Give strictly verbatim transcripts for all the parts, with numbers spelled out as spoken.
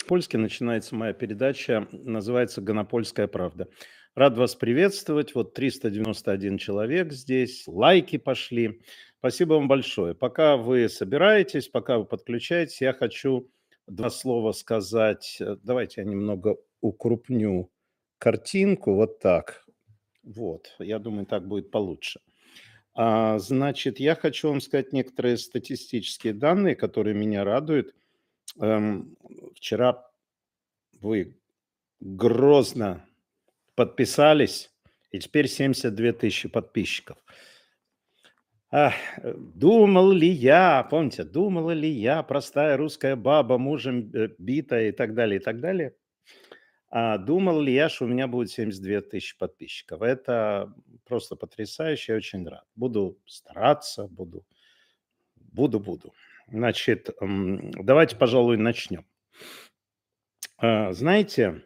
Польски начинается моя передача, называется «Гонопольская правда». Рад вас приветствовать. Вот триста девяносто один человек здесь, лайки пошли. Спасибо вам большое. Пока вы собираетесь, пока вы подключаетесь, я хочу два слова сказать. Э, Давайте я немного укрупню картинку. Вот так. Вот. Я думаю, так будет получше. А, значит, я хочу вам сказать некоторые статистические данные, которые меня радуют. Эм, Вчера вы грозно подписались, и теперь семьдесят две тысячи подписчиков. Ах, э, думал ли я, помните, думала ли я, простая русская баба, мужем э, битая и так далее, и так далее. А думал ли я, что у меня будет семьдесят две тысячи подписчиков? Это просто потрясающе, я очень рад. Буду стараться, буду, буду, буду. Значит, м, давайте, пожалуй, начнем. А, Знаете,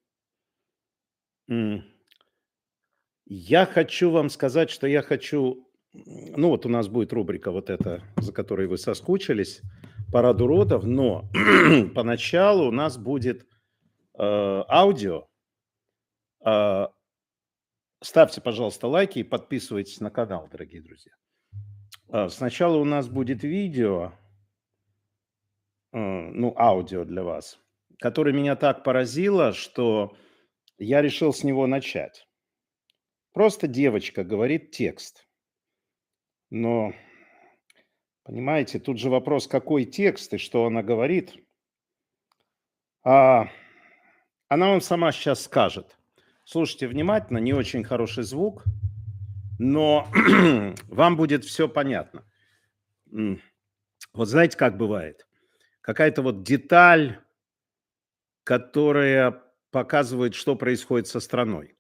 м, я хочу вам сказать, что я хочу, м, ну вот у нас будет рубрика вот эта, за которой вы соскучились, парад уродов, но поначалу у нас будет э, аудио. А, Ставьте, пожалуйста, лайки и подписывайтесь на канал, дорогие друзья. А, Сначала у нас будет видео, э, ну, аудио для вас, которое меня так поразило, что я решил с него начать. Просто девочка говорит текст, но понимаете, тут же вопрос, какой текст и что она говорит. А, Она вам сама сейчас скажет. Слушайте внимательно, не очень хороший звук, но вам будет все понятно. М, Вот знаете, как бывает? Какая-то вот деталь, которая показывает, что происходит со страной.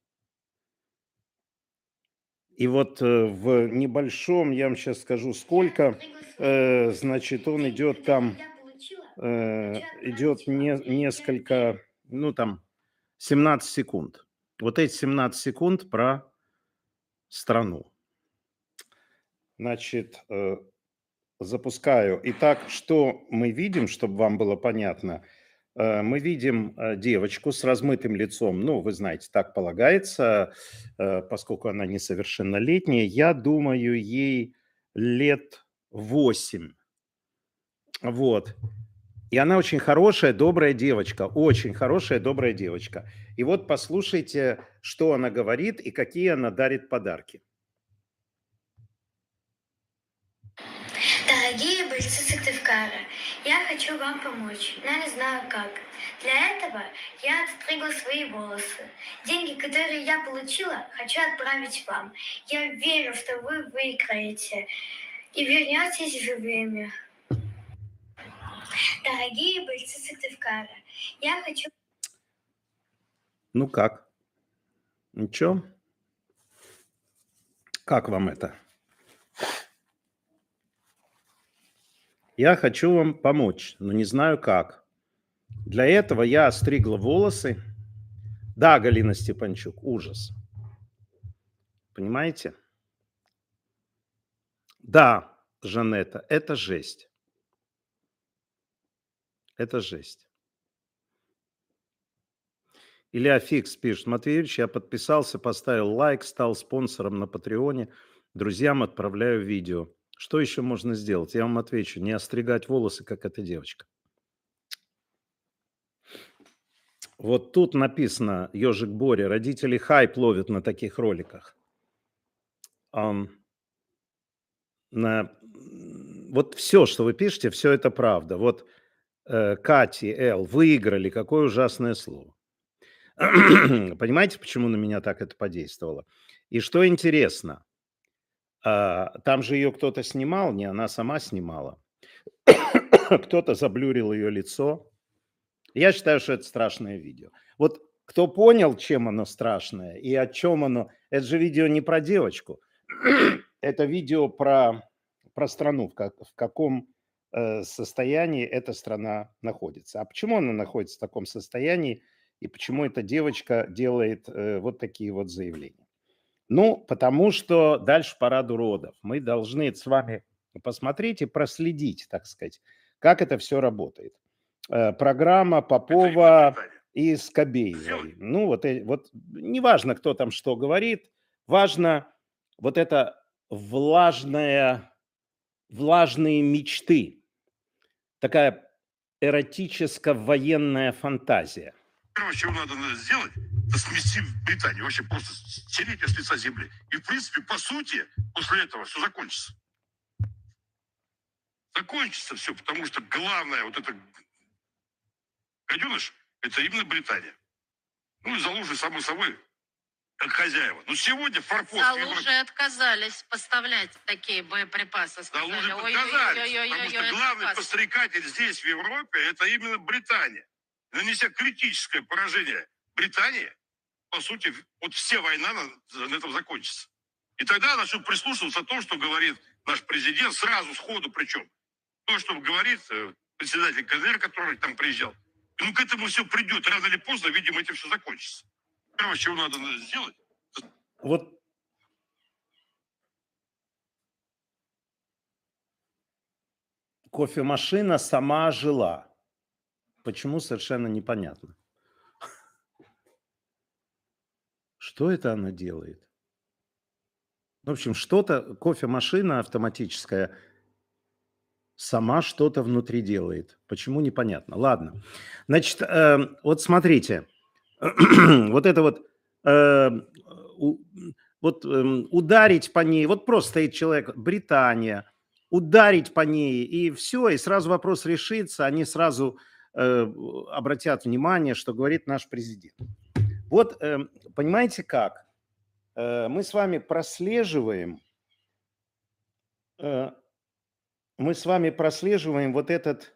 И вот э, в небольшом, я вам сейчас скажу, сколько, э, значит, он идет там, э, идет не, несколько, ну там, семнадцать секунд. Вот эти семнадцать секунд про страну. Значит, э, запускаю. Итак, что мы видим, чтобы вам было понятно? Э, Мы видим э, девочку с размытым лицом. Ну, вы знаете, так полагается, э, поскольку она несовершеннолетняя. Я думаю, ей лет восемь. Вот. И она очень хорошая, добрая девочка. Очень хорошая, добрая девочка. И вот послушайте, что она говорит и какие она дарит подарки. Дорогие бойцы Сыктывкара, я хочу вам помочь, но не знаю как. Для этого я отстригла свои волосы. Деньги, которые я получила, хочу отправить вам. Я верю, что вы выиграете и вернетесь живыми. Дорогие бойцы Сыктывкара, я хочу... Ну как? Ничего? Как вам это? Я хочу вам помочь, но не знаю как. Для этого я остригла волосы. Да, Галина Степанчук, ужас. Понимаете? Да, Жанетта, это жесть. Это жесть. Илья Фикс пишет: Матвей Юрьевич, я подписался, поставил лайк, стал спонсором на Патреоне. Друзьям отправляю видео. Что еще можно сделать? Я вам отвечу. Не остригать волосы, как эта девочка. Вот тут написано, ежик Боря, родители хайп ловят на таких роликах. Ам, на, м, вот все, что вы пишете, все это правда. Вот э, Кати, Л, выиграли, какое ужасное слово. Понимаете, почему на меня так это подействовало? И что интересно, а, там же ее кто-то снимал, не она сама снимала. Кто-то заблюрил ее лицо. Я считаю, что это страшное видео. Вот кто понял, чем оно страшное и о чем оно... Это же видео не про девочку. Это видео про, про страну, в, как, в каком э, состоянии эта страна находится. А почему она находится в таком состоянии и почему эта девочка делает э, вот такие вот заявления? Ну, потому что дальше парад уродов. Мы должны с вами посмотреть и проследить, так сказать, как это все работает. э, программа Попова и Скобеевой. Ну, вот, э, вот неважно, кто там что говорит, важно вот это влажная, влажные мечты, такая эротическо-военная фантазия. Первое, чего надо сделать, это смести Британию, вообще просто стереть ее с лица земли. И, в принципе, по сути, после этого все закончится. Закончится все, потому что главное, вот это гаденыш, это именно Британия. Ну и Залужный, само собой, как хозяева. Но сегодня форпост... Залужи отказались поставлять такие боеприпасы. Залужи отказались, потому что главный подстрекатель здесь, в Европе, это именно Британия. Нанеся критическое поражение Британии, по сути, вот вся война на, на этом закончится. И тогда начнут прислушиваться о том, что говорит наш президент, сразу, сходу причем. То, что говорит э, председатель КНР, который там приезжал. Ну, к этому все придет. Рано или поздно, видимо, этим все закончится. Первое, чего надо сделать... Вот кофемашина сама жила. Почему, совершенно непонятно. Что это она делает? В общем, что-то, кофемашина автоматическая сама что-то внутри делает. Почему, непонятно. Ладно. Значит, э, вот смотрите. Вот это вот, э, у, вот э, ударить по ней, вот просто стоит человек, Британия, ударить по ней, и все, и сразу вопрос решится, они сразу э, обратят внимание, что говорит наш президент. Вот, э, понимаете как? Э, мы с вами прослеживаем, э, мы с вами прослеживаем вот этот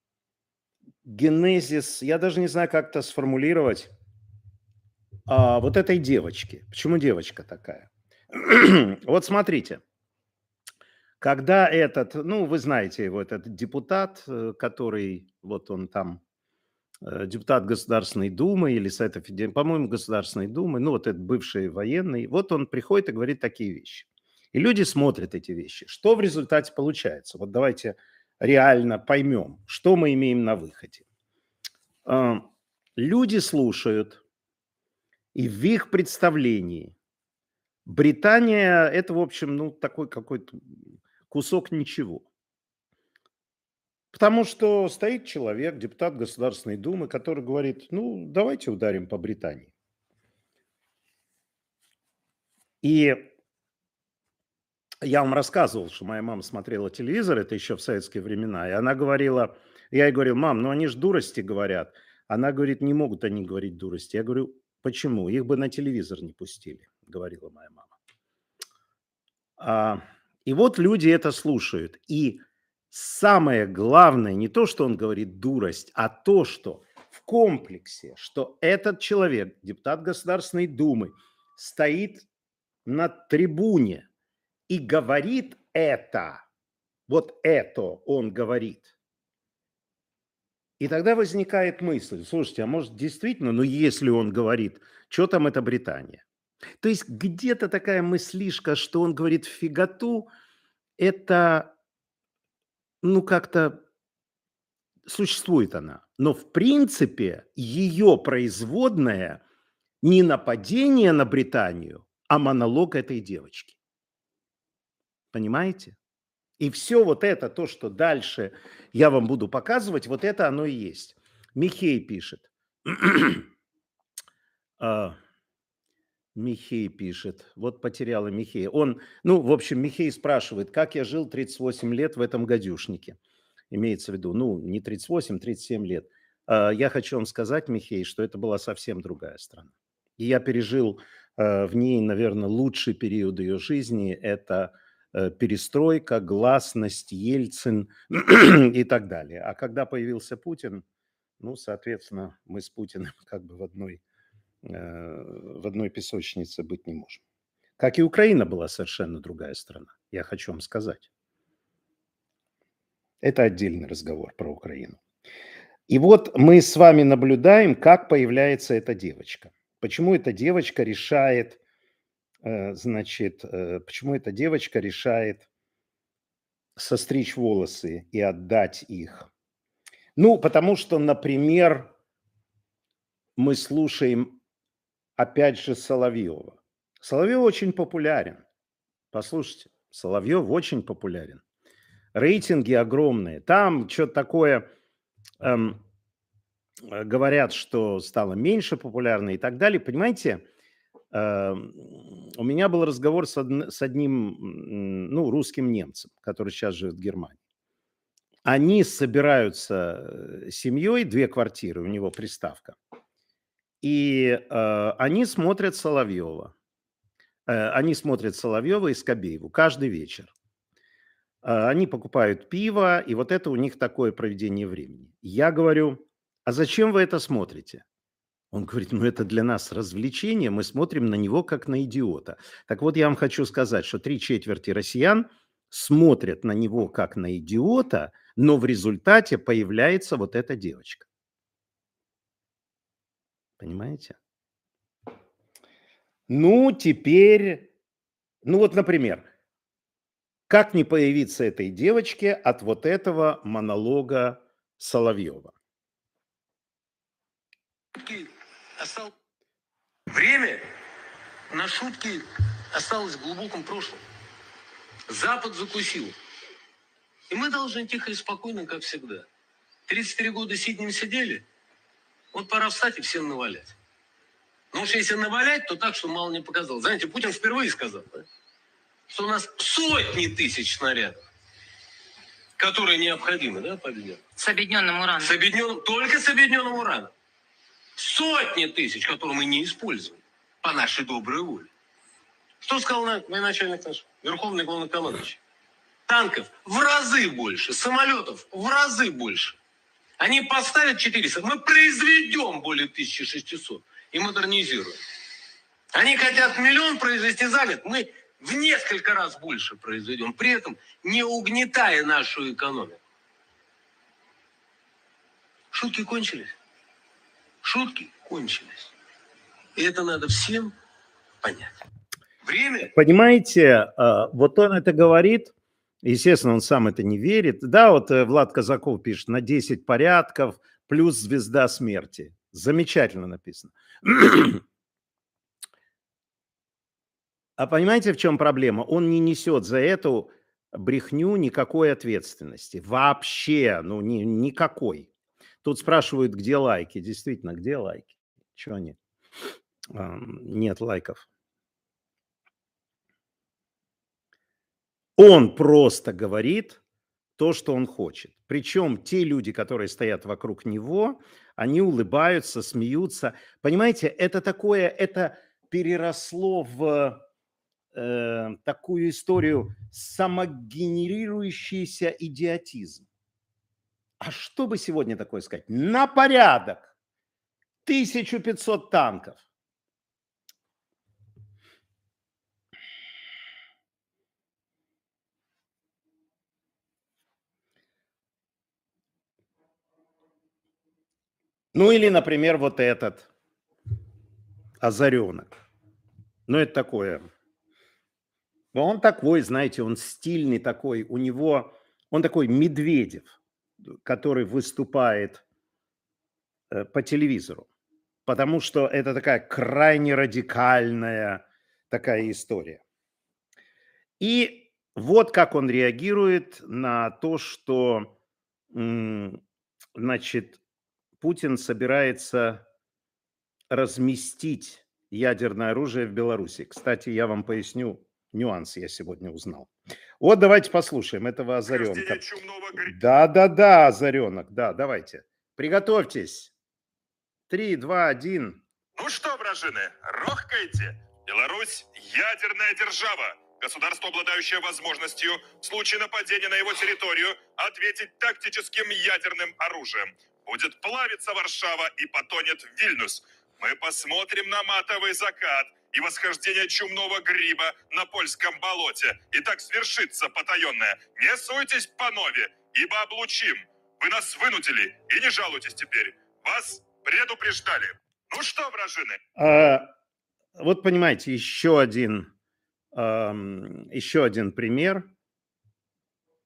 генезис, я даже не знаю, как это сформулировать, а, вот этой девочки. Почему девочка такая? Вот смотрите, когда этот, ну, вы знаете его, этот депутат, э, который, вот он там, э, депутат Государственной Думы или Совета Федерации, по-моему, Государственной Думы, ну, вот этот бывший военный, вот он приходит и говорит такие вещи. И люди смотрят эти вещи. Что в результате получается? Вот давайте реально поймем, что мы имеем на выходе. А, Люди слушают, и в их представлении Британия – это, в общем, ну, такой какой-то кусок ничего. Потому что стоит человек, депутат Государственной Думы, который говорит, ну, давайте ударим по Британии. И я вам рассказывал, что моя мама смотрела телевизор, это еще в советские времена, и она говорила, я ей говорил, мам, ну они же дурости говорят. Она говорит, не могут они говорить дурости. Я говорю, почему? Их бы на телевизор не пустили, говорила моя мама. А, и вот люди это слушают. И самое главное, не то, что он говорит дурость, а то, что в комплексе, что этот человек, депутат Государственной Думы, стоит на трибуне и говорит это, вот это он говорит. И тогда возникает мысль, слушайте, а может действительно, ну если он говорит, что там это Британия? То есть где-то такая мыслишка, что он говорит фиготу, это, ну как-то существует она. Но в принципе ее производная не нападение на Британию, а монолог этой девочки. Понимаете? И все вот это, то, что дальше я вам буду показывать, вот это оно и есть. Михей пишет. А, Михей пишет. Вот потеряла Михея. Он, ну, в общем, Михей спрашивает, как я жил тридцать восемь лет в этом гадюшнике. Имеется в виду, ну, не тридцать восемь, тридцать семь лет. А, Я хочу вам сказать, Михей, что это была совсем другая страна. И я пережил э, в ней, наверное, лучший период ее жизни. Это э, перестройка, гласность, Ельцин и так далее. А когда появился Путин, ну, соответственно, мы с Путиным как бы в одной, э, в одной песочнице быть не можем. Как и Украина была совершенно другая страна, я хочу вам сказать. Это отдельный разговор про Украину. И вот мы с вами наблюдаем, как появляется эта девочка. Почему эта девочка решает, э, значит, э, почему эта девочка решает состричь волосы и отдать их Ну, потому что, например, мы слушаем, опять же, Соловьева. Соловьев очень популярен. Послушайте, Соловьев очень популярен. Рейтинги огромные. Там что-то такое, эм, э, говорят, что стало меньше популярно и так далее. Понимаете, эм, у меня был разговор с, одн- с одним, м, ну, русским немцем, который сейчас живет в Германии. Они собираются э, семьей, две квартиры, у него приставка, и э, они смотрят Соловьева. Э, они смотрят Соловьева и Скобееву каждый вечер. Э, Они покупают пиво, и вот это у них такое проведение времени. Я говорю, а зачем вы это смотрите? Он говорит, ну это для нас развлечение, мы смотрим на него как на идиота. Так вот, я вам хочу сказать, что три четверти россиян смотрят на него как на идиота, но в результате появляется вот эта девочка. Понимаете? Ну, теперь, ну вот, например, как не появиться этой девочке от вот этого монолога Соловьева? Остал- Время на шутки осталось в глубоком прошлом. Запад закусил. И мы должны тихо и спокойно, как всегда. тридцать три года сиднем сидели, вот пора встать и всем навалять. Но уж если навалять, то так, что мало не показалось. Знаете, Путин впервые сказал, да, что у нас сотни тысяч снарядов, которые необходимы, да, победе? С объединенным ураном. С объединенным, только с объединенным ураном. Сотни тысяч, которые мы не используем по нашей доброй воле. Что сказал на- военачальник наш, верховный главнокомандующий? Танков в разы больше, самолетов в разы больше. Они поставят четыреста, мы произведем более тысячи шестисот и модернизируем. Они хотят миллион произвести за год, мы в несколько раз больше произведем, при этом не угнетая нашу экономику. Шутки кончились. Шутки кончились. И это надо всем понять. Время... Понимаете, э, вот он это говорит, естественно, он сам это не верит. Да, вот э, Влад Казаков пишет, на десять порядков плюс звезда смерти. Замечательно написано. А понимаете, в чем проблема? Он не несет за эту брехню никакой ответственности. Вообще, ну, ни, никакой. Тут спрашивают, где лайки. Действительно, где лайки? Чего они? А, Нет лайков. Он просто говорит то, что он хочет. Причем те люди, которые стоят вокруг него, они улыбаются, смеются. Понимаете, это такое, это переросло в э, такую историю самогенерирующийся идиотизм. А что бы сегодня такое сказать? На порядок! тысяча пятьсот танков. Ну или, например, вот этот озаренок. Ну это такое. Но он такой, знаете, он стильный такой. У него, он такой Медведев, который выступает э, по телевизору. Потому что это такая крайне радикальная такая история. И вот как он реагирует на то, что, м, значит, Путин собирается разместить ядерное оружие в Беларуси. Кстати, я вам поясню нюанс, я сегодня узнал. Вот давайте послушаем этого озаренка. Да, да, да, озаренок, да, давайте. Приготовьтесь. Три, два, один. Ну что, вражины, рохкаете? Беларусь – ядерная держава. Государство, обладающее возможностью в случае нападения на его территорию ответить тактическим ядерным оружием. Будет плавиться Варшава и потонет Вильнюс. Мы посмотрим на матовый закат и восхождение чумного гриба на польском болоте. И так свершится потаенное. Не суйтесь, панове, ибо облучим. Вы нас вынудили, и не жалуйтесь теперь. Вас предупреждали. Ну что, вражины? А, вот понимаете, еще один, ам, еще один пример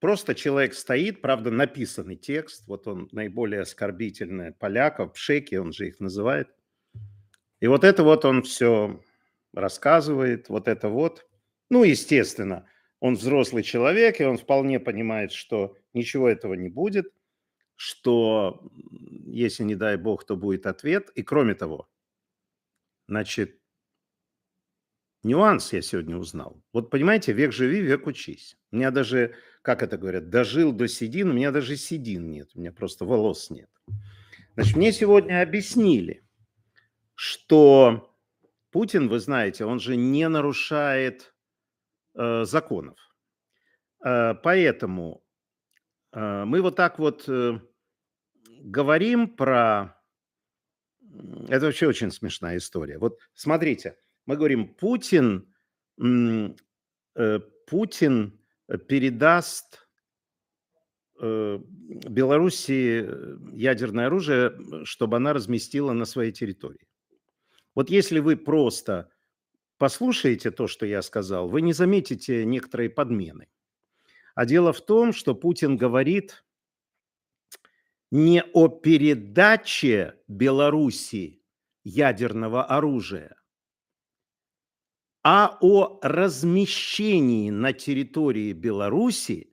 Просто человек стоит, правда, написанный текст, вот он наиболее оскорбительный, поляков, пшеки, он же их называет. И вот это вот он все рассказывает, вот это вот. Ну, естественно, он взрослый человек, и он вполне понимает, что ничего этого не будет, что если не дай бог, то будет ответ. И кроме того, значит, нюанс я сегодня узнал. Вот понимаете, век живи, век учись. У меня даже, как это говорят, дожил до седин, у меня даже седин нет, у меня просто волос нет. Значит, мне сегодня объяснили, что Путин, вы знаете, он же не нарушает э, законов. Э, поэтому э, мы вот так вот э, говорим про... Это вообще очень смешная история. Вот смотрите, мы говорим, Путин, м, э, Путин передаст э, Белоруссии э, ядерное оружие, э, чтобы она разместила на своей территории. Вот если вы просто послушаете то, что я сказал, вы не заметите некоторые подмены. А дело в том, что Путин говорит не о передаче Беларуси ядерного оружия, а о размещении на территории Беларуси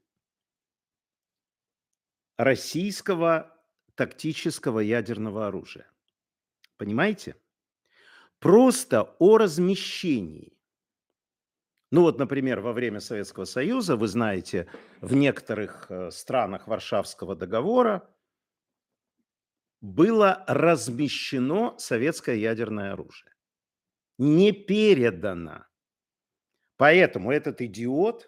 российского тактического ядерного оружия. Понимаете? Просто о размещении. Ну вот, например, во время Советского Союза, вы знаете, в некоторых э, странах Варшавского договора было размещено советское ядерное оружие. Не передано. Поэтому этот идиот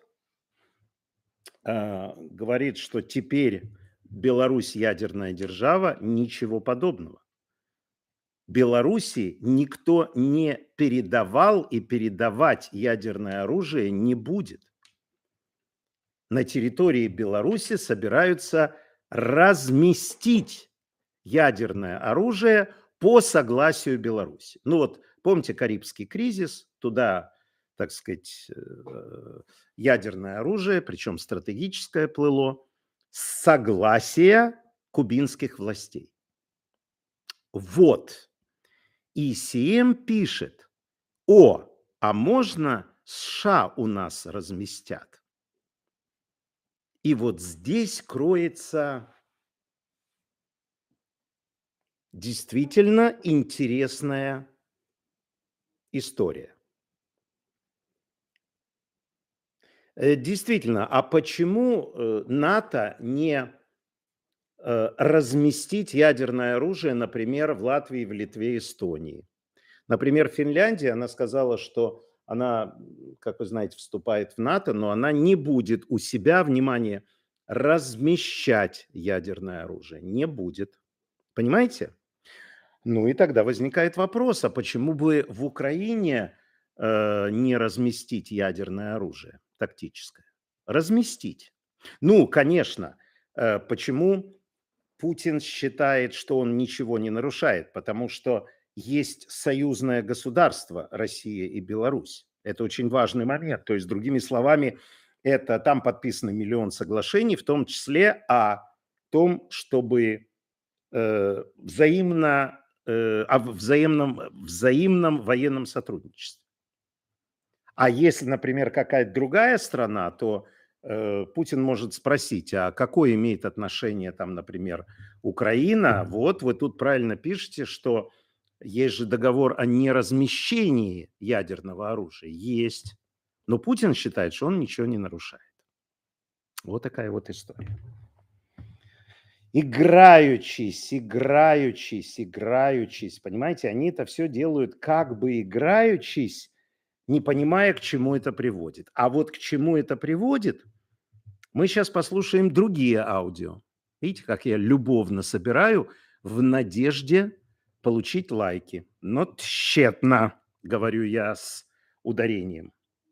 э, говорит, что теперь Беларусь ядерная держава, ничего подобного. Беларуси никто не передавал и передавать ядерное оружие не будет. На территории Беларуси собираются разместить ядерное оружие по согласию Беларуси. Ну вот, помните Карибский кризис, туда, так сказать, ядерное оружие, причем стратегическое, плыло с согласия кубинских властей. Вот. И Си Эм пишет: о, а можно США у нас разместят? И вот здесь кроется действительно интересная история. Действительно, а почему НАТО не разместить ядерное оружие, например, в Латвии, в Литве, Эстонии? Например, Финляндия, она сказала, что она, как вы знаете, вступает в НАТО, но она не будет у себя, внимание, размещать ядерное оружие. Не будет. Понимаете? Ну и тогда возникает вопрос, а почему бы в Украине э, не разместить ядерное оружие тактическое? Разместить. Ну, конечно, э, почему Путин считает, что он ничего не нарушает? Потому что есть союзное государство Россия и Беларусь. Это очень важный момент. То есть, другими словами, это там подписано миллион соглашений, в том числе о том, чтобы э, взаимно, э, о взаимном, взаимном военном сотрудничестве. А если, например, какая-то другая страна, то э, Путин может спросить, а какое имеет отношение там, например, Украина? Вот вы тут правильно пишете, что есть же договор о неразмещении ядерного оружия. Есть. Но Путин считает, что он ничего не нарушает. Вот такая вот история. Играючись, играючись, играючись. Понимаете, они это все делают как бы играючись, не понимая, к чему это приводит. А вот к чему это приводит, мы сейчас послушаем другие аудио. Видите, как я любовно собираю в надежде получить лайки. Но тщетно, говорю я с ударением.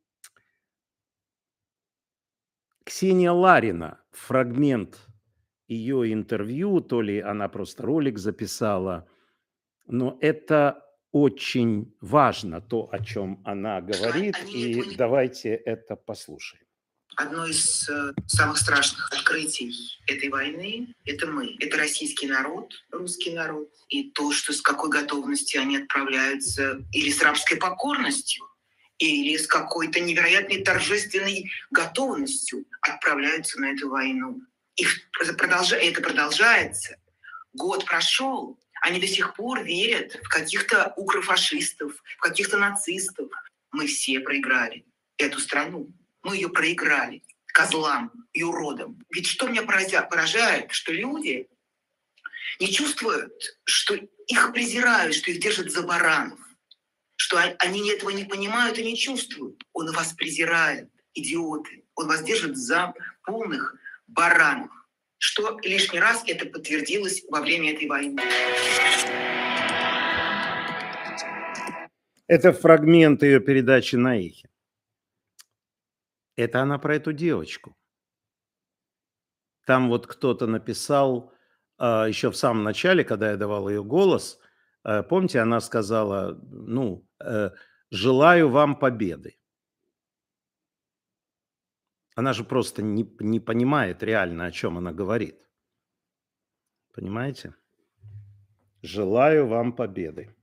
Ксения Ларина, фрагмент ее интервью, то ли она просто ролик записала, но это очень важно, то, о чем она говорит, и давайте это послушаем. Одно из э, самых страшных открытий этой войны – это мы. Это российский народ, русский народ. И то, что с какой готовностью они отправляются, или с рабской покорностью, или с какой-то невероятной торжественной готовностью отправляются на эту войну. И продолж... это продолжается. Год прошел, они до сих пор верят в каких-то укрофашистов, в каких-то нацистов. Мы все проиграли эту страну. Мы ее проиграли козлам и уродам. Ведь что меня поражает, что люди не чувствуют, что их презирают, что их держат за баранов, что они этого не понимают и не чувствуют. Он вас презирает, идиоты. Он вас держит за полных баранов. Что лишний раз это подтвердилось во время этой войны. Это фрагмент ее передачи на Эхе. Это она про эту девочку. Там вот кто-то написал а, еще в самом начале, когда я давал ее голос, а, помните, она сказала, ну, э, желаю вам победы. Она же просто не, не понимает реально, о чем она говорит. Понимаете? Желаю вам победы.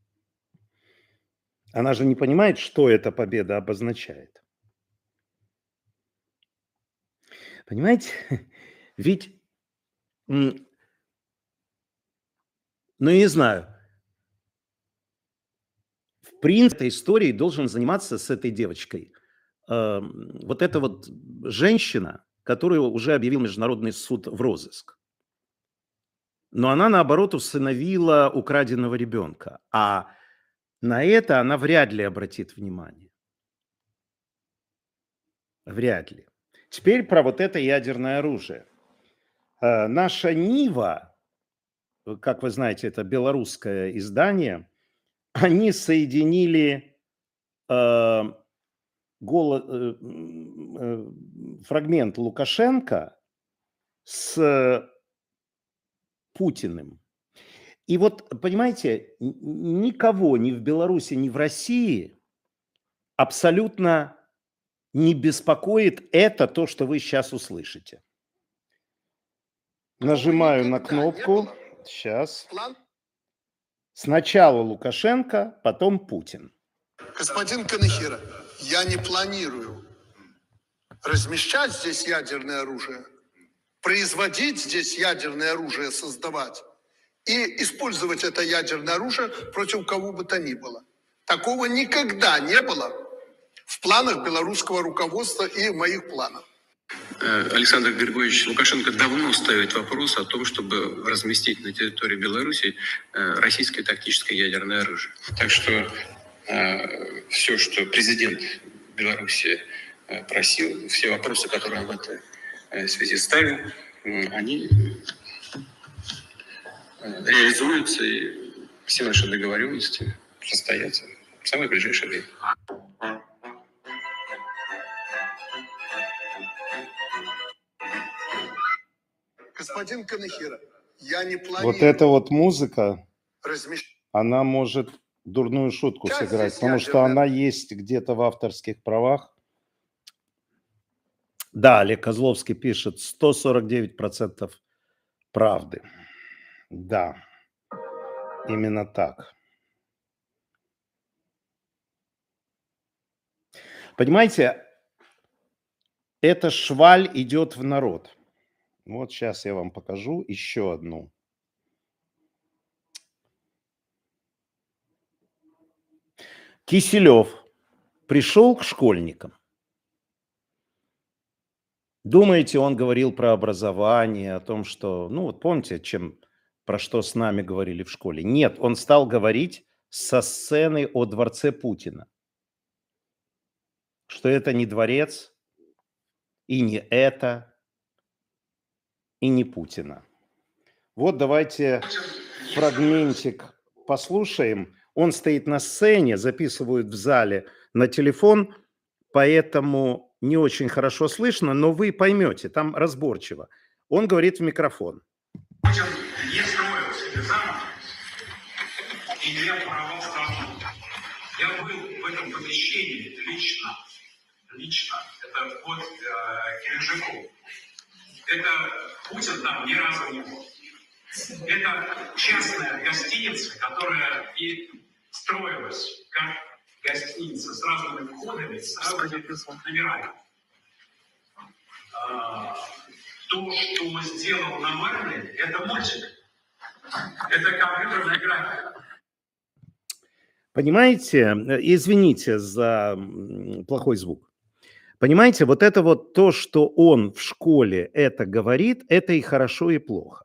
Она же не понимает, что эта победа обозначает. Понимаете? Ведь, ну, не знаю, в принципе, этой историей должен заниматься с этой девочкой э, вот эта вот женщина, которую уже объявил Международный суд в розыск. Но она, наоборот, усыновила украденного ребенка. А на это она вряд ли обратит внимание. Вряд ли. Теперь про вот это ядерное оружие. Э, наша Нива, как вы знаете, это белорусское издание, они соединили э, голо, э, э, фрагмент Лукашенко с Путиным. И вот, понимаете, никого ни в Беларуси, ни в России абсолютно не беспокоит это, то, что вы сейчас услышите. Нажимаю на кнопку. Сейчас. Сначала Лукашенко, потом Путин. Господин Канахира, я не планирую размещать здесь ядерное оружие, производить здесь ядерное оружие, создавать и использовать это ядерное оружие против кого бы то ни было. Такого никогда не было в планах белорусского руководства и в моих планах. Александр Григорьевич Лукашенко давно ставит вопрос о том, чтобы разместить на территории Беларуси российское тактическое ядерное оружие. Так что э, все, что президент Беларуси просил, все вопросы, которые он в этой связи ставил, они реализуются, и все наши договоренности состоятся в самое ближайшее время. Господин Канахира, я не планирую... Вот эта вот музыка, размещать... она может дурную шутку Сейчас сыграть, потому ядерное... что она есть где-то в авторских правах. Да, Олег Козловский пишет, сто сорок девять процентов правды. Да, именно так. Понимаете, эта шваль идет в народ. Вот сейчас я вам покажу еще одну. Киселев пришел к школьникам. Думаете, он говорил про образование, о том, что... Ну, вот помните, чем, про что с нами говорили в школе? Нет, он стал говорить со сцены о дворце Путина. Что это не дворец, и не это... и не Путина. Вот давайте фрагментик послушаем. Он стоит на сцене, записывают в зале на телефон, поэтому не очень хорошо слышно, но вы поймете, там разборчиво. Он говорит в микрофон. Путин не строил себе замок и не воровал страну. Я был в этом помещении лично, лично. это под э, Геленджиком. Это Путин там ни разу не был. Это частная гостиница, которая и строилась как гостиница с разными входами, с разными номерами. А, то, что сделал Навальный, это мультик. Это компьютерная графика. Понимаете, извините за м, плохой звук. Понимаете, вот это вот то, что он в школе это говорит, это и хорошо, и плохо.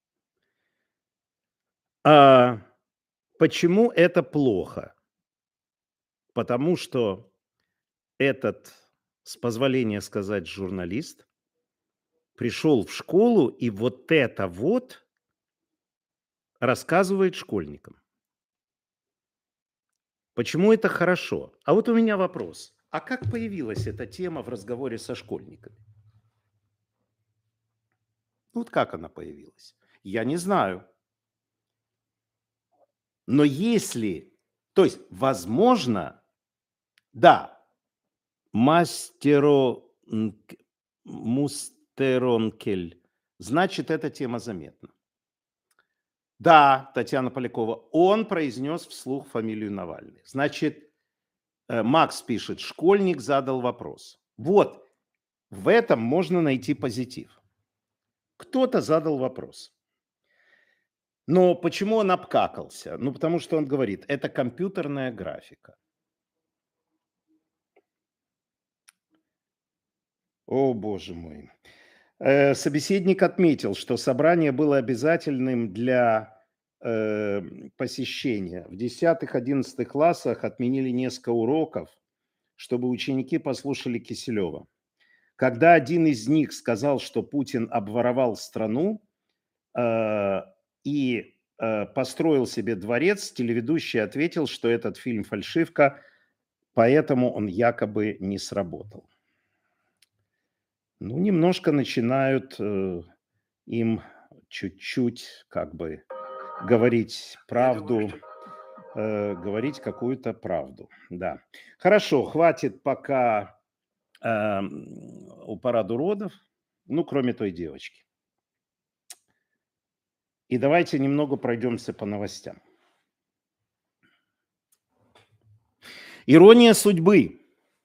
А почему это плохо? Потому что этот, с позволения сказать, журналист пришел в школу и вот это вот рассказывает школьникам. Почему это хорошо? А вот у меня вопрос. А как появилась эта тема в разговоре со школьниками? Вот как она появилась? Я не знаю. Но если, то есть, возможно, да, мастеро, мустеронкель, значит, эта тема заметна. Да, Татьяна Полякова, он произнес вслух фамилию Навальный. Значит, э, Макс пишет, школьник задал вопрос. Вот, в этом можно найти позитив. Кто-то задал вопрос. Но почему он обкакался? Ну, потому что он говорит, это компьютерная графика. О, боже мой. Э, собеседник отметил, что собрание было обязательным для э, посещения. В десятых-одиннадцатых классах отменили несколько уроков, чтобы ученики послушали Киселева. Когда один из них сказал, что Путин обворовал страну э, и э, построил себе дворец, телеведущий ответил, что этот фильм фальшивка, поэтому он якобы не сработал. Ну, немножко начинают э, им чуть-чуть как бы говорить правду, э, говорить какую-то правду. Да. Хорошо, хватит пока э, у парада уродов, ну, кроме той девочки. И давайте немного пройдемся по новостям. Ирония судьбы.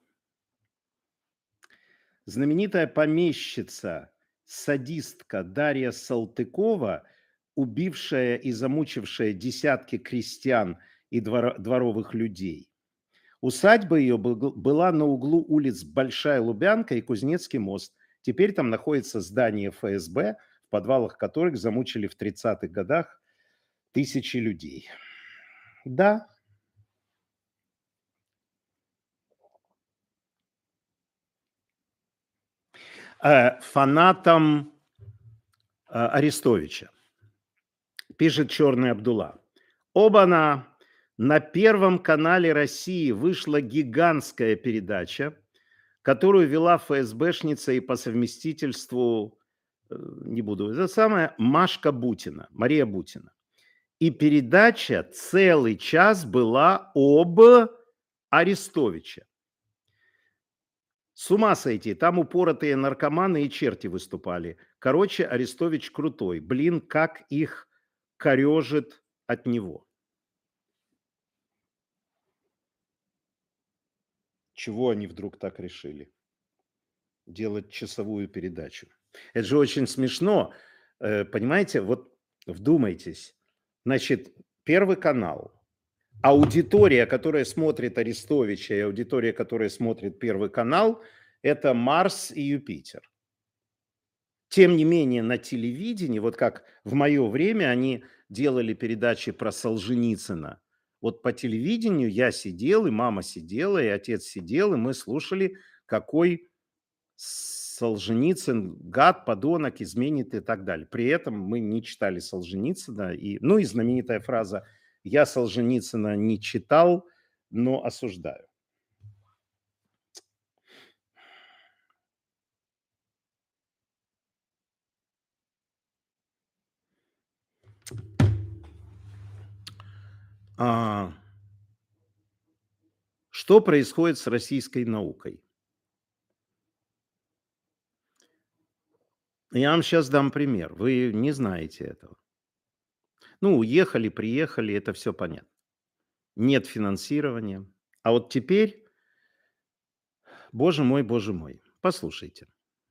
Знаменитая помещица, садистка Дарья Салтыкова, убившая и замучившая десятки крестьян и двор- дворовых людей. Усадьба ее был- была на углу улиц Большая Лубянка и Кузнецкий мост. Теперь там находится здание эф эс бэ, в подвалах которых замучили в тридцатых годах тысячи людей. Да. Э, Фанатам э, Арестовича. Пишет Черный Абдулла. Оба-на! На Первом канале России вышла гигантская передача, которую вела эф эс бэшница и по совместительству, э, не буду, это самое, Машка Бутина, Мария Бутина. И передача целый час была об Арестовиче. С ума сойти, там упоротые наркоманы и черти выступали. Короче, Арестович крутой. Блин, как их корежит от него. Чего они вдруг так решили? Делать часовую передачу. Это же очень смешно. Э, Понимаете, вот вдумайтесь. Значит, Первый канал. Аудитория, которая смотрит Арестовича, и аудитория, которая смотрит Первый канал, это Марс и Юпитер. Тем не менее, на телевидении, вот как в мое время они делали передачи про Солженицына, вот по телевидению я сидел, и мама сидела, и отец сидел, и мы слушали, какой Солженицын гад, подонок, изменит и так далее. При этом мы не читали Солженицына. И, ну и знаменитая фраза «Я Солженицына не читал, но осуждаю». А, что происходит с российской наукой? Я вам сейчас дам пример. Вы не знаете этого. Ну, уехали, приехали, это все понятно. Нет финансирования. А вот теперь, боже мой, боже мой, послушайте.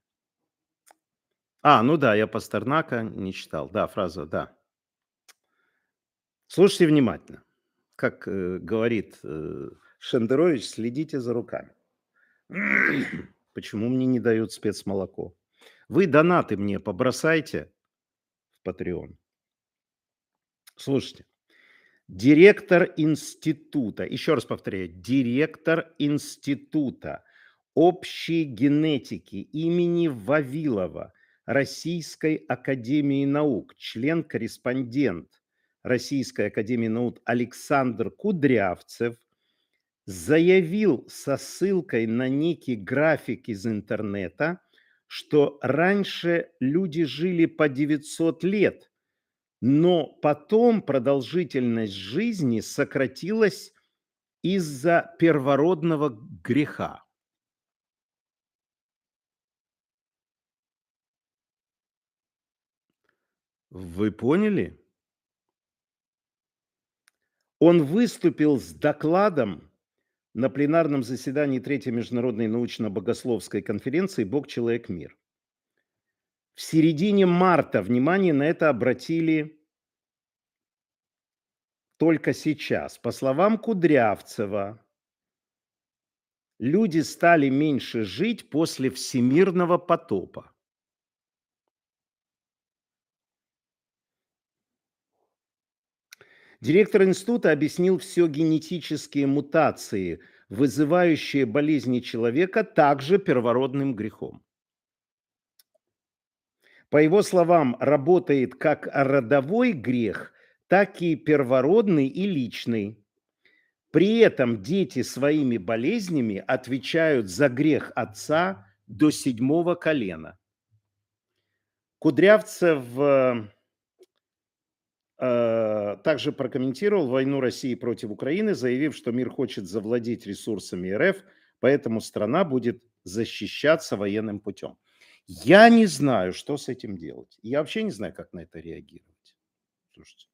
А, ну да, я Пастернака не читал. Да, фраза, да. Слушайте внимательно. Как э, говорит э, Шендерович, следите за руками. Почему мне не дают спецмолоко? Вы донаты мне побросайте в Patreon. Слушайте. Директор института, еще раз повторяю, директор института общей генетики имени Вавилова Российской академии наук, член-корреспондент Российской академии наук Александр Кудрявцев заявил со ссылкой на некий график из интернета, что раньше люди жили по девятьсот лет, но потом продолжительность жизни сократилась из-за первородного греха. Вы поняли? Он выступил с докладом на пленарном заседании Третьей международной научно-богословской конференции «Бог, человек, мир». В середине марта внимание на это обратили только сейчас. По словам Кудрявцева, люди стали меньше жить после всемирного потопа. Директор института объяснил все генетические мутации, вызывающие болезни человека, также первородным грехом. По его словам, работает как родовой грех, так и первородный и личный. При этом дети своими болезнями отвечают за грех отца до седьмого колена. Кудрявцев э, э, также прокомментировал войну России против Украины, заявив, что мир хочет завладеть ресурсами РФ, поэтому страна будет защищаться военным путем. Я не знаю, что с этим делать. Я вообще не знаю, как на это реагировать. Слушайте.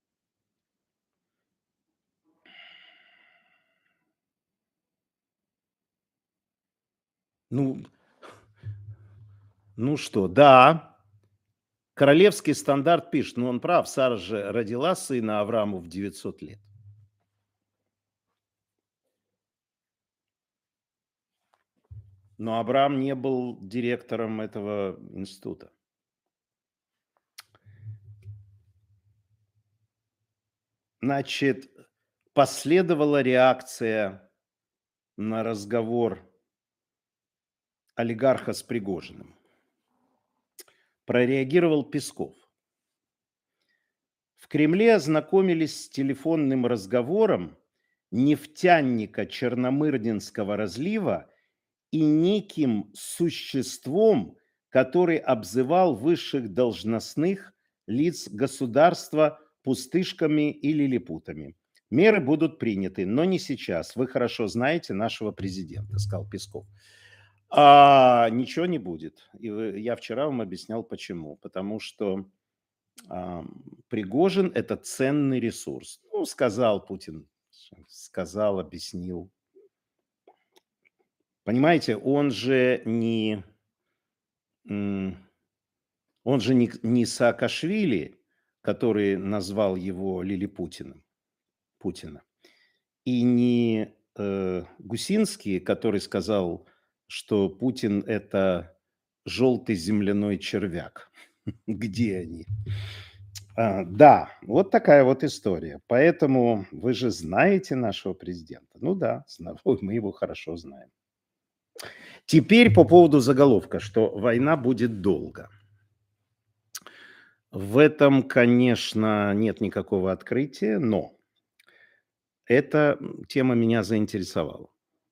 Ну, ну что, да. Королевский стандарт пишет, ну он прав, Сара же родила сына Аврааму в девятьсот лет. Но Авраам не был директором этого института. Значит, последовала реакция на разговор олигарха с Пригожиным. Прореагировал Песков. В Кремле ознакомились с телефонным разговором нефтяника Черномырдинского разлива и неким существом, который обзывал высших должностных лиц государства пустышками или лилипутами. Меры будут приняты, но не сейчас. Вы хорошо знаете нашего президента, сказал Песков. А ничего не будет. И я вчера вам объяснял, почему. Потому что а, Пригожин – это ценный ресурс. Ну, сказал Путин, сказал, объяснил. Понимаете, он же не, он же не, не Саакашвили, который назвал его Лилипутиным, Путина, и не э, Гусинский, который сказал, что Путин – это желтый земляной червяк. Где они? А, да, вот такая вот история. Поэтому вы же знаете нашего президента. Ну да, мы его хорошо знаем. Теперь по поводу заголовка, что война будет долго. В этом, конечно, нет никакого открытия, но эта тема меня заинтересовала.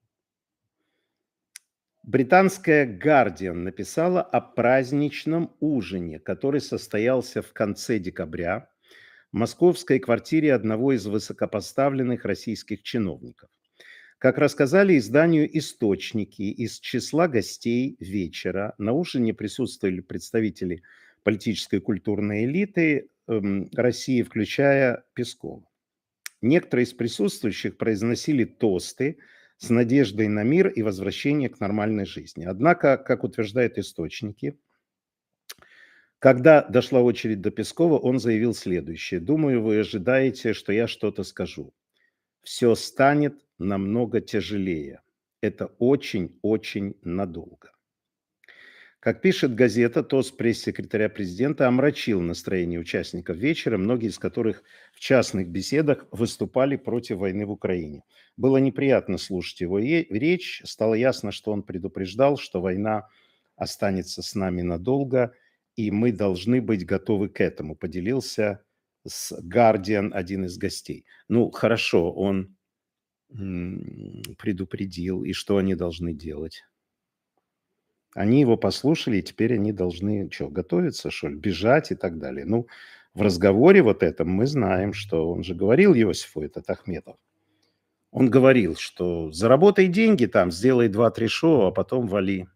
Британская «Гардиан» написала о праздничном ужине, который состоялся в конце декабря в московской квартире одного из высокопоставленных российских чиновников. Как рассказали изданию «Источники», из числа гостей вечера на ужине присутствовали представители политической и культурной элиты эм, России, включая Пескова. Некоторые из присутствующих произносили тосты с надеждой на мир и возвращение к нормальной жизни. Однако, как утверждают источники, когда дошла очередь до Пескова, он заявил следующее: «Думаю, вы ожидаете, что я что-то скажу. Все станет намного тяжелее. Это очень-очень надолго». Как пишет газета, тост пресс-секретаря президента омрачил настроение участников вечера, многие из которых в частных беседах выступали против войны в Украине. Было неприятно слушать его речь. Стало ясно, что он предупреждал, что война останется с нами надолго, и мы должны быть готовы к этому, поделился с Guardian один из гостей. Ну, хорошо, он м, предупредил, и что они должны делать? Они его послушали, и теперь они должны что, готовиться, что ли, бежать и так далее. Ну, в разговоре вот этом мы знаем, что он же говорил Иосифу, этот Ахметов. Он говорил, что заработай деньги там, сделай два-три шоу, а потом вали.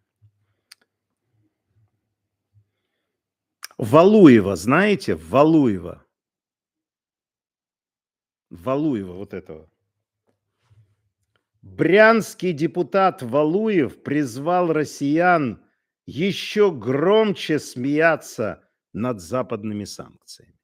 Валуева, знаете, Валуева. Валуева вот этого. Брянский депутат Валуев призвал россиян еще громче смеяться над западными санкциями.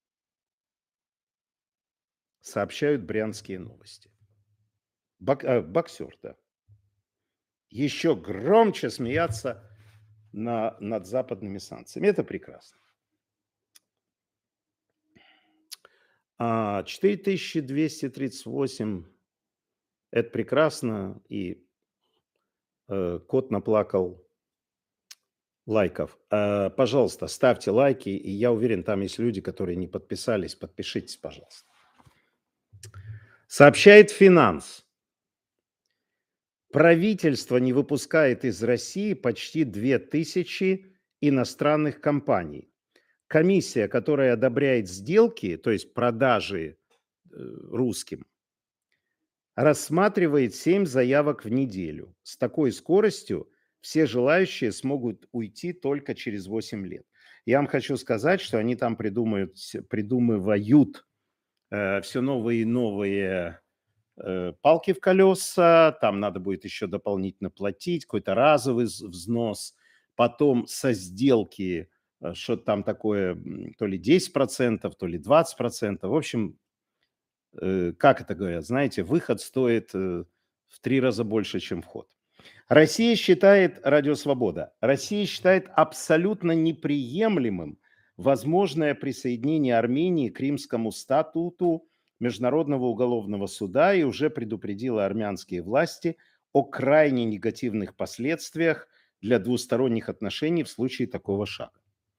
Сообщают брянские новости. Бок, э, боксер, да. Еще громче смеяться на, над западными санкциями. Это прекрасно. А четыре тысячи двести тридцать восемь – это прекрасно, и э, кот наплакал лайков. Э, пожалуйста, ставьте лайки, и я уверен, там есть люди, которые не подписались. Подпишитесь, пожалуйста. Сообщает «Финанс». Правительство не выпускает из России почти две тысячи иностранных компаний. Комиссия, которая одобряет сделки, то есть продажи э, русским, рассматривает семь заявок в неделю. С такой скоростью все желающие смогут уйти только через восемь лет. Я вам хочу сказать, что они там придумают, придумывают э, все новые и новые э, палки в колеса, там надо будет еще дополнительно платить, какой-то разовый взнос, потом со сделки э, что-то там такое, то ли десять процентов, то ли двадцать процентов, в общем, как это говорят, знаете, выход стоит в три раза больше, чем вход. Россия считает, Радио Свобода, Россия считает абсолютно неприемлемым возможное присоединение Армении к Римскому статуту Международного уголовного суда и уже предупредила армянские власти о крайне негативных последствиях для двусторонних отношений в случае такого шага.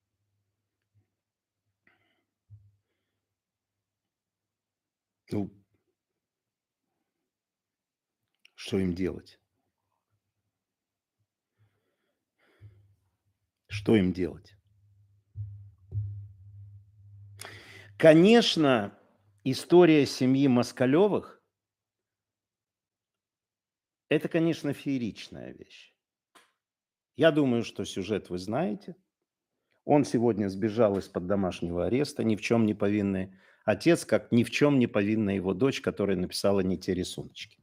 Ну, что им делать? Что им делать? Конечно, история семьи Москалевых – это, конечно, фееричная вещь. Я думаю, что сюжет вы знаете. Он сегодня сбежал из-под домашнего ареста, ни в чем не повинный отец, как ни в чем не повинна его дочь, которая написала не те рисуночки.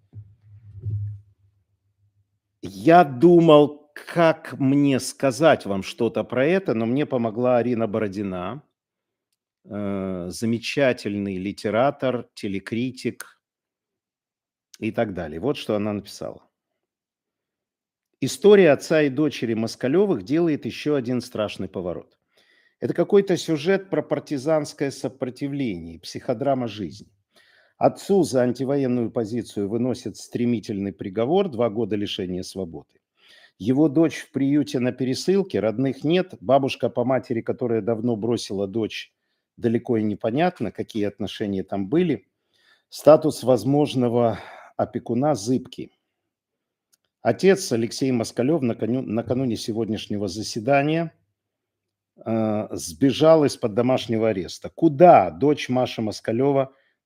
Я думал, как мне сказать вам что-то про это, но мне помогла Арина Бородина, э, замечательный литератор, телекритик и так далее. Вот что она написала. История отца и дочери Москалевых делает еще один страшный поворот. Это какой-то сюжет про партизанское сопротивление, психодрама жизни. Отцу за антивоенную позицию выносят стремительный приговор, два года лишения свободы. Его дочь в приюте на пересылке, родных нет, бабушка по матери, которая давно бросила дочь, далеко и непонятно, какие отношения там были. Статус возможного опекуна зыбкий. Отец Алексей Москалев накануне сегодняшнего заседания э, сбежал из-под домашнего ареста. Куда дочь Маша Москалева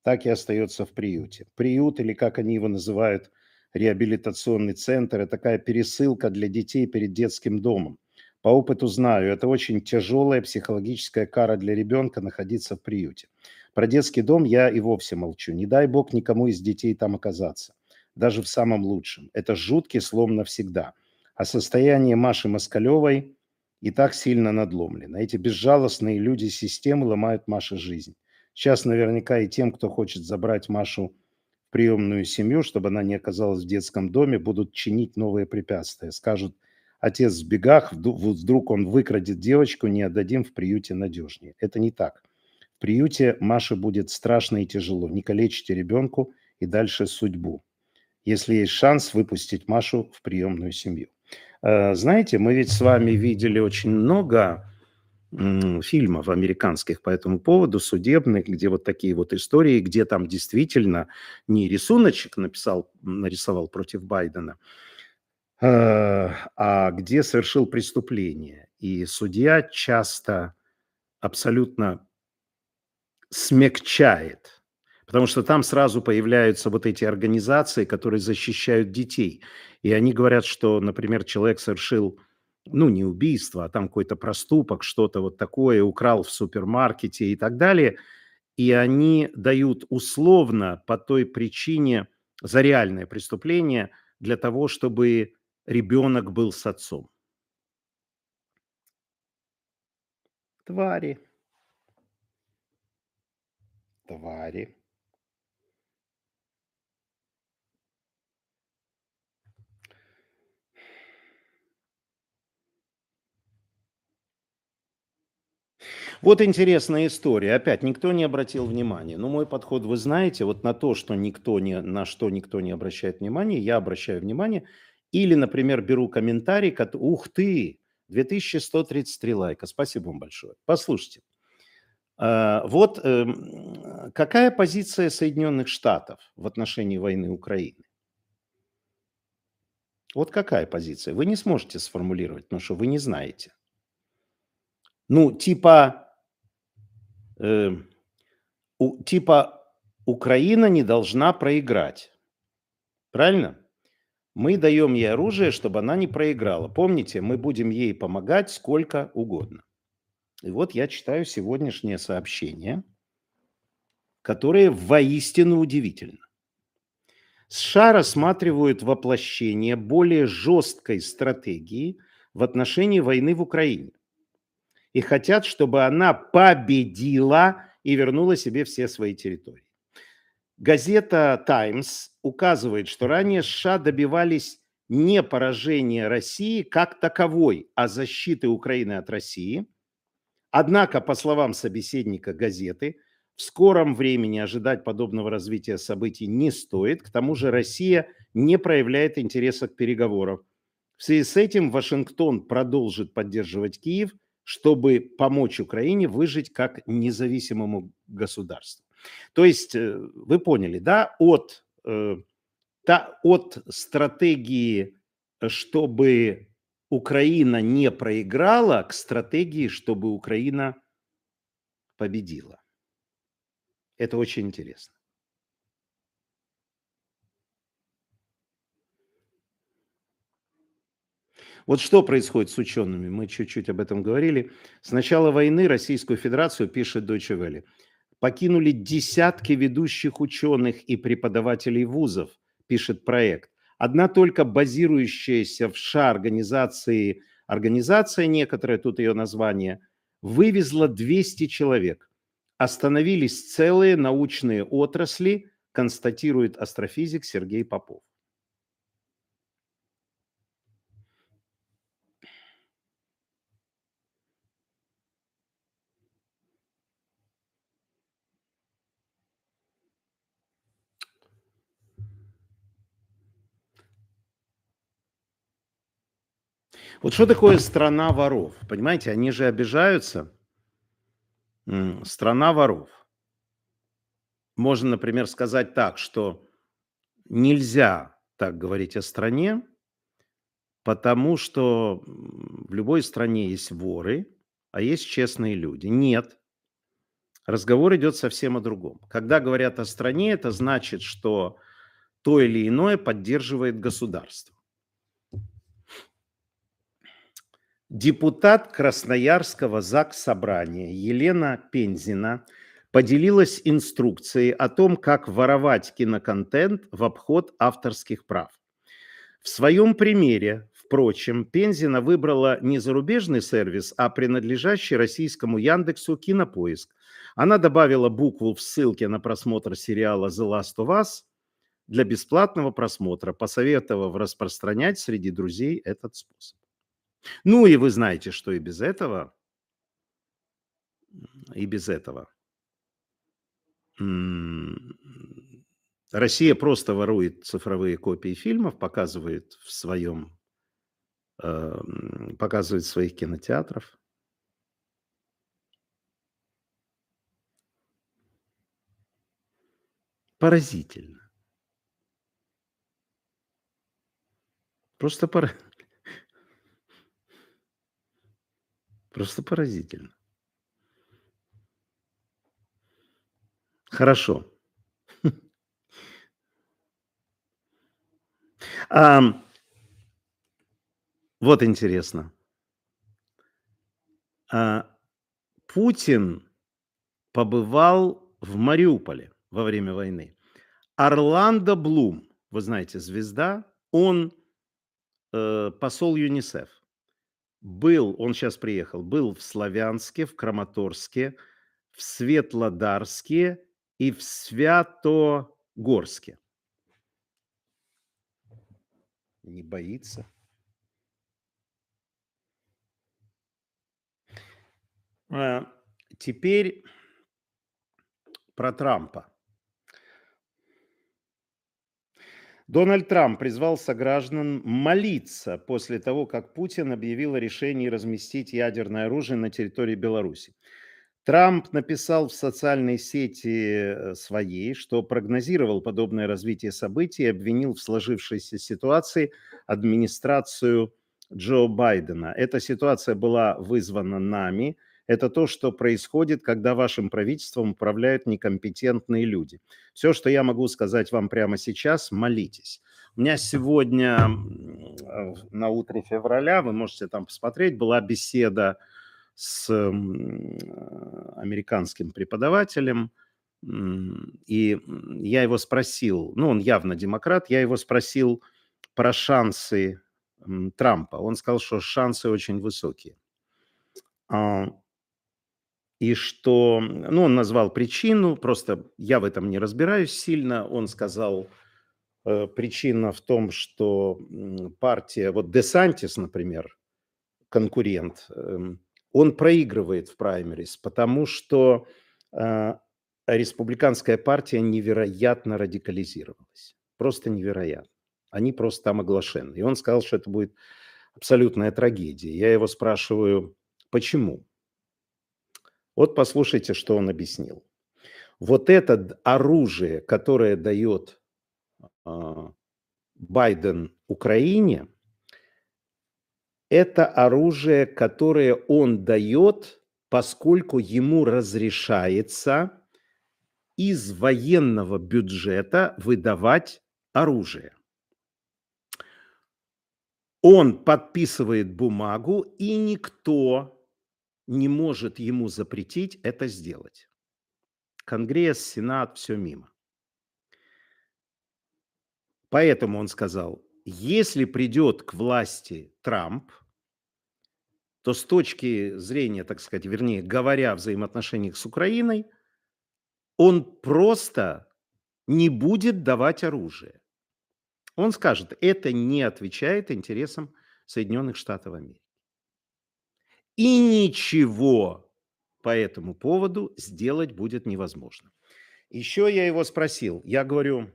так и остается в приюте. Приют, или как они его называют, реабилитационный центр, это такая пересылка для детей перед детским домом. По опыту знаю, это очень тяжелая психологическая кара для ребенка находиться в приюте. Про детский дом я и вовсе молчу. Не дай бог никому из детей там оказаться. Даже в самом лучшем. Это жуткий слом навсегда. А состояние Маши Москалевой и так сильно надломлено. Эти безжалостные люди системы ломают Маше жизнь. Сейчас наверняка и тем, кто хочет забрать Машу в приемную семью, чтобы она не оказалась в детском доме, будут чинить новые препятствия. Скажут: отец в бегах, вдруг он выкрадет девочку, не отдадим в приюте надежнее. Это не так. В приюте Маше будет страшно и тяжело. Не калечите ребенку и дальше судьбу, если есть шанс выпустить Машу в приемную семью. Знаете, мы ведь с вами видели очень много м, фильмов американских по этому поводу, судебных, где вот такие вот истории, где там действительно не рисуночек написал, нарисовал против Байдена, э, а где совершил преступление. И судья часто абсолютно смягчает, потому что там сразу появляются вот эти организации, которые защищают детей. И они говорят, что, например, человек совершил, ну, не убийство, а там какой-то проступок, что-то вот такое, украл в супермаркете и так далее. И они дают условно по той причине за реальное преступление для того, чтобы ребенок был с отцом. Твари. Твари. Вот интересная история. Опять никто не обратил внимания. Но мой подход, вы знаете, вот на то, что никто не, на что никто не обращает внимания, я обращаю внимание. Или, например, беру комментарий, кот- ух ты, две тысячи сто тридцать три лайка. Спасибо вам большое. Послушайте. А, Вот эм, какая позиция Соединенных Штатов в отношении войны Украины? Вот какая позиция? Вы не сможете сформулировать, потому что вы не знаете. Ну, типа, э, у- типа Украина не должна проиграть. Правильно? Мы даем ей оружие, чтобы она не проиграла. Помните, мы будем ей помогать сколько угодно. И вот я читаю сегодняшнее сообщение, которое воистину удивительно. США рассматривают воплощение более жесткой стратегии в отношении войны в Украине и хотят, чтобы она победила и вернула себе все свои территории. Газета «Таймс» указывает, что ранее США добивались не поражения России как таковой, а защиты Украины от России. Однако, по словам собеседника газеты, в скором времени ожидать подобного развития событий не стоит. К тому же Россия не проявляет интереса к переговорам. В связи с этим Вашингтон продолжит поддерживать Киев, чтобы помочь Украине выжить как независимому государству. То есть, э, вы поняли, да, от, э, та- от стратегии, э, чтобы Украина не проиграла, к стратегии, чтобы Украина победила. Это очень интересно. Вот что происходит с учеными? Мы чуть-чуть об этом говорили. С начала войны Российскую Федерацию, пишет Deutsche Welle, покинули десятки ведущих ученых и преподавателей вузов, пишет проект. Одна только базирующаяся в США организации, организация некоторая, тут ее название, вывезла двести человек. Остановились целые научные отрасли, констатирует астрофизик Сергей Попов. Вот что такое страна воров? Понимаете, они же обижаются. М, Страна воров. Можно, например, сказать так, что нельзя так говорить о стране, потому что м, в любой стране есть воры, а есть честные люди. Нет. Разговор идет совсем о другом. Когда говорят о стране, это значит, что то или иное поддерживает государство. Депутат Красноярского Заксобрания Елена Пензина поделилась инструкцией о том, как воровать киноконтент в обход авторских прав. В своем примере, впрочем, Пензина выбрала не зарубежный сервис, а принадлежащий российскому Яндексу Кинопоиск. Она добавила букву в ссылке на просмотр сериала The Last of Us для бесплатного просмотра, посоветовав распространять среди друзей этот способ. Ну и вы знаете, что и без этого, и без этого. Россия просто ворует цифровые копии фильмов, показывает в своем, э, показывает в своих кинотеатрах. Поразительно. Просто пора... Просто поразительно. Хорошо. А, вот интересно. А, Путин побывал в Мариуполе во время войны. Орландо Блум, вы знаете, звезда, он э, посол ЮНИСЕФ. Был, он сейчас приехал, был в Славянске, в Краматорске, в Светлодарске и в Святогорске. Не боится. А, теперь про Трампа. Дональд Трамп призвал сограждан молиться после того, как Путин объявил о решении разместить ядерное оружие на территории Беларуси. Трамп написал в социальной сети своей, что прогнозировал подобное развитие событий и обвинил в сложившейся ситуации администрацию Джо Байдена. Эта ситуация была вызвана нами. Это то, что происходит, когда вашим правительством управляют некомпетентные люди. Все, что я могу сказать вам прямо сейчас, молитесь. У меня сегодня на утре февраля, вы можете там посмотреть, была беседа с американским преподавателем, и я его спросил, ну, он явно демократ, я его спросил про шансы Трампа. Он сказал, что шансы очень высокие. И что, ну, он назвал причину, просто я в этом не разбираюсь сильно. Он сказал, э, причина в том, что партия, вот Десантис, например, конкурент, э, он проигрывает в праймерис, потому что э, республиканская партия невероятно радикализировалась. Просто невероятно. Они просто там оглашены. И он сказал, что это будет абсолютная трагедия. Я его спрашиваю, почему? Вот послушайте, что он объяснил. Вот это оружие, которое дает э, Байден Украине, это оружие, которое он дает, поскольку ему разрешается из военного бюджета выдавать оружие. Он подписывает бумагу, и никто не может ему запретить это сделать. Конгресс, Сенат, все мимо. Поэтому он сказал, если придет к власти Трамп, то с точки зрения, так сказать, вернее, говоря о взаимоотношениях с Украиной, он просто не будет давать оружие. Он скажет, это не отвечает интересам Соединенных Штатов Америки. И ничего по этому поводу сделать будет невозможно. Еще я его спросил, я говорю,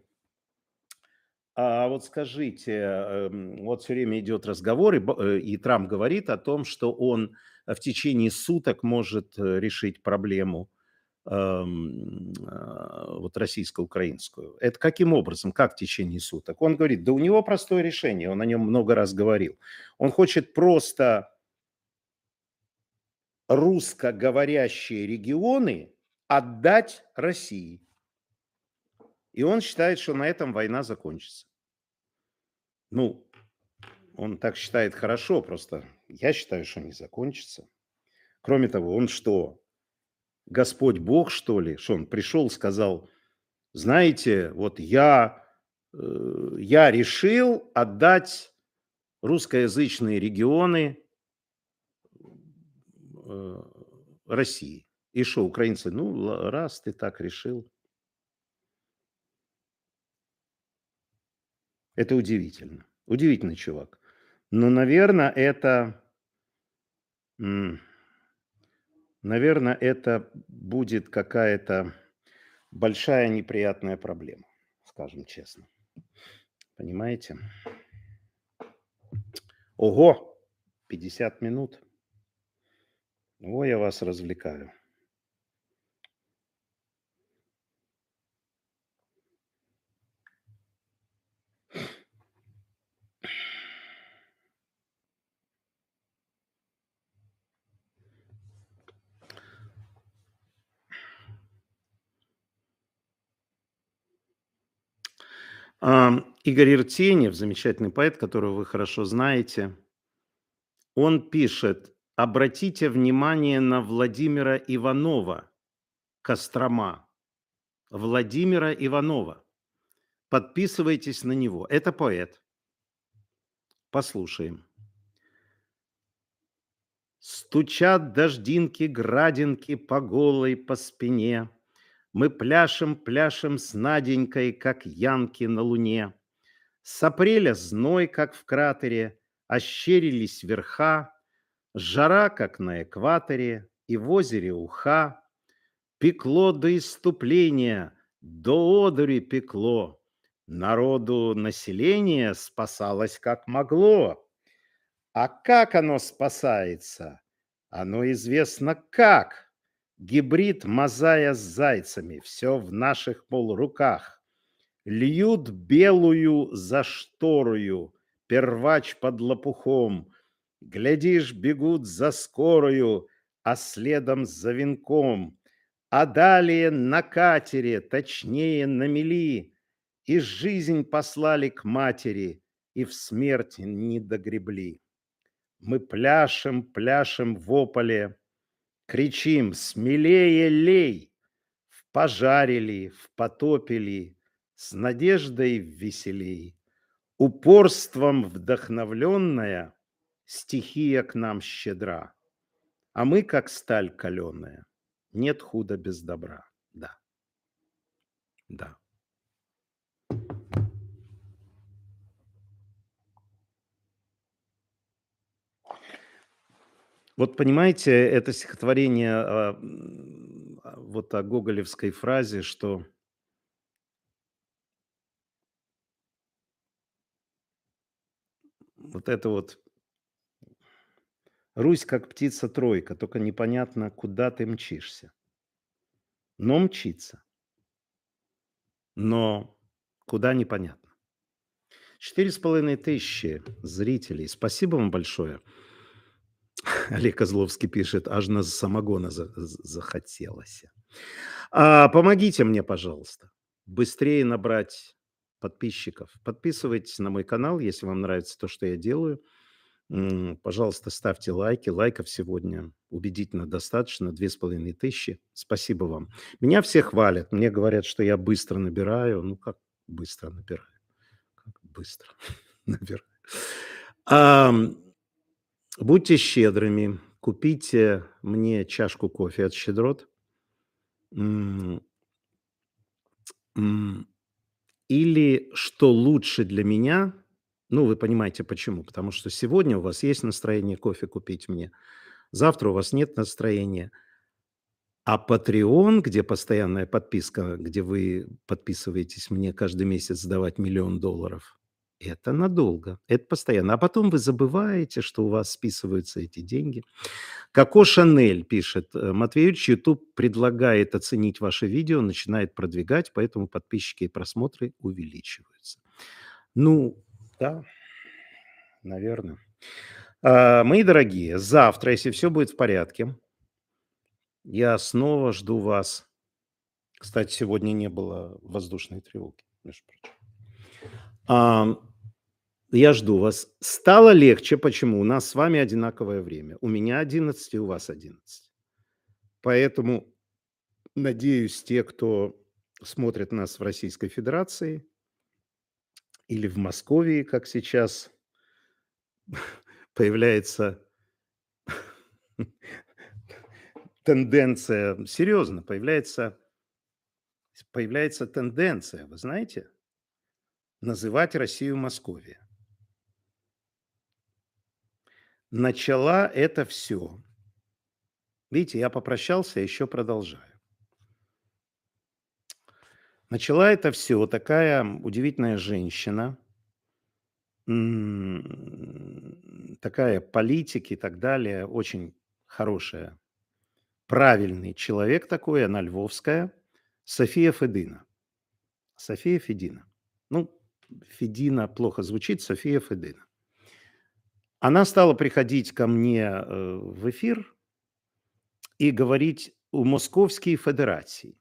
а вот скажите, вот все время идет разговор, и, и Трамп говорит о том, что он в течение суток может решить проблему э, вот российско-украинскую. Это каким образом, как в течение суток? Он говорит, да у него простое решение, он о нем много раз говорил. Он хочет просто русскоговорящие регионы отдать России. И он считает, что на этом война закончится. Ну, он так считает хорошо, просто я считаю, что не закончится. Кроме того, он что, Господь Бог, что ли? Что он пришел, сказал, знаете, вот я, э, я решил отдать русскоязычные регионы э, России. И что, украинцы, ну, ла- раз ты так решил. Это удивительно. Удивительный чувак. Но, наверное, это, м, наверное, это будет какая-то большая неприятная проблема, скажем честно. Понимаете? Ого, пятьдесят минут. О, я вас развлекаю. Ам, Игорь Иртенев, замечательный поэт, которого вы хорошо знаете, он пишет: обратите внимание на Владимира Иванова, Кострома. Владимира Иванова. Подписывайтесь на него. Это поэт. Послушаем. Стучат дождинки, градинки по голой по спине. Мы пляшем, пляшем с Наденькой, как янки на луне. С апреля зной, как в кратере, ощерились верха. Жара, как на экваторе, и в озере уха. Пекло до исступления, до одури пекло. Народу население спасалось как могло. А как оно спасается? Оно известно как. Гибрид мозая с зайцами, все в наших полруках. Льют белую за шторою, первач под лопухом. Глядишь, бегут за скорою, а следом за венком. А далее на катере, точнее на мели, и жизнь послали к матери, и в смерть не догребли. Мы пляшем, пляшем в ополе, кричим: смелее лей! В пожаре ли, в потопе ли, с надеждой веселей. Упорством вдохновленная стихия к нам щедра, а мы, как сталь каленая, нет худа без добра. Да, да. Вот понимаете, это стихотворение а, м, а, вот о гоголевской фразе, что вот это вот Русь как птица-тройка, только непонятно, куда ты мчишься. Но мчится, но куда непонятно. Четыре с половиной тысячи зрителей. Спасибо вам большое. Олег Козловский пишет, аж на самогона за- за- захотелось. А, помогите мне, пожалуйста, быстрее набрать подписчиков. Подписывайтесь на мой канал, если вам нравится то, что я делаю. М, Пожалуйста, ставьте лайки. Лайков сегодня убедительно достаточно. Две с половиной тысячи. Спасибо вам. Меня все хвалят. Мне говорят, что я быстро набираю. Ну, как быстро набираю? Как быстро набираю? Ам, Будьте щедрыми. Купите мне чашку кофе от Щедрот. М, м, Или, что лучше для меня, ну, вы понимаете почему. Потому что сегодня у вас есть настроение кофе купить мне, завтра у вас нет настроения. А Patreon, где постоянная подписка, где вы подписываетесь мне каждый месяц давать миллион долларов, это надолго, это постоянно. А потом вы забываете, что у вас списываются эти деньги. Коко Шанель пишет, «Э, Матвеевич, YouTube предлагает оценить ваше видео, начинает продвигать, поэтому подписчики и просмотры увеличиваются. Ну, да, наверное. А, мои дорогие, завтра, если все будет в порядке, я снова жду вас Кстати, сегодня не было воздушной тревоги, между прочим. А, я жду вас. Стало легче. Почему? У нас с вами одинаковое время. У меня одиннадцать, и у вас одиннадцать. Поэтому, надеюсь, те, кто смотрит нас в Российской Федерации или в Москве, как сейчас появляется тенденция, серьезно, появляется, появляется тенденция, вы знаете, называть Россию Московией. Начала это все. Видите, я попрощался, еще продолжаю. Начала это все такая удивительная женщина, м, такая политик и так далее, очень хорошая, правильный человек такой, она львовская, София Федина. София Федина. Ну, Федина плохо звучит, София Федина. Она стала приходить ко мне э, в эфир и говорить о Московской Федерации.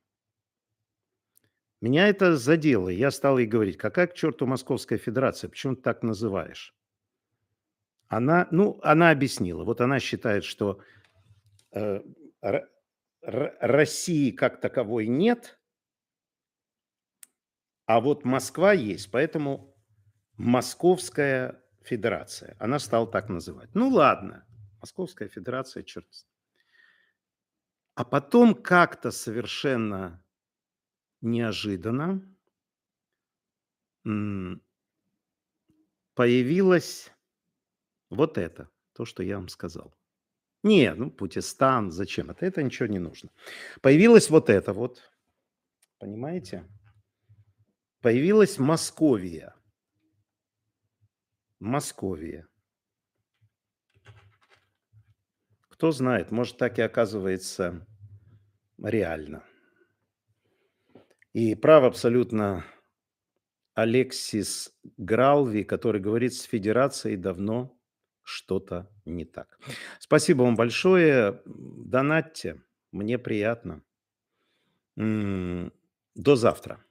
Меня это задело. Я стал ей говорить, какая к черту Московская Федерация, почему ты так называешь? Она, ну, она объяснила. Вот она считает, что э, Р- Р- России как таковой нет, а вот Москва есть, поэтому Московская Федерация. Она стала так называть. Ну ладно, Московская Федерация, черт. с ним. А потом как-то совершенно неожиданно м, появилось вот это, то, что я вам сказал. Не, ну, Путистан, зачем это? Это ничего не нужно. Появилось вот это вот, понимаете? Появилась Московия. Московия. Кто знает, может, так и оказывается реально. И прав абсолютно Алексис Гралви, который говорит, с Федерацией давно что-то не так. Спасибо вам большое. Донатьте. Мне приятно. М, До завтра.